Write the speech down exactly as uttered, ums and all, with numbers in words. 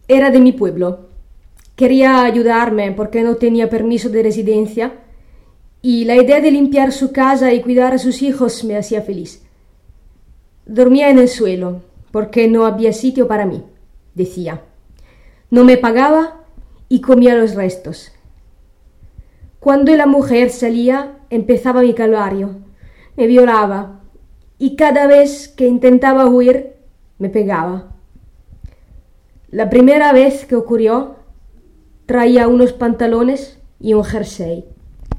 Era de mi pueblo. Quería ayudarme porque no tenía permiso de residencia y la idea de limpiar su casa y cuidar a sus hijos me hacía feliz. Dormía en el suelo porque no había sitio para mí, decía. No me pagaba y comía los restos. Cuando la mujer salía, empezaba mi calvario. Me violaba y cada vez que intentaba huir, me pegaba. La primera vez que ocurrió, traía unos pantalones y un jersey.